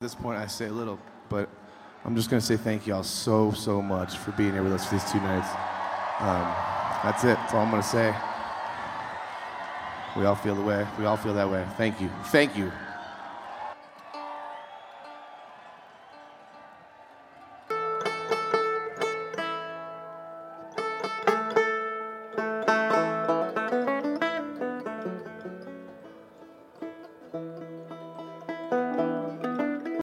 At this point, I say a little, but I'm just going to say thank you all so, so much for being here with us for these 2 nights. That's it. That's all I'm going to say. We all feel the way. We all feel that way. Thank you. Thank you.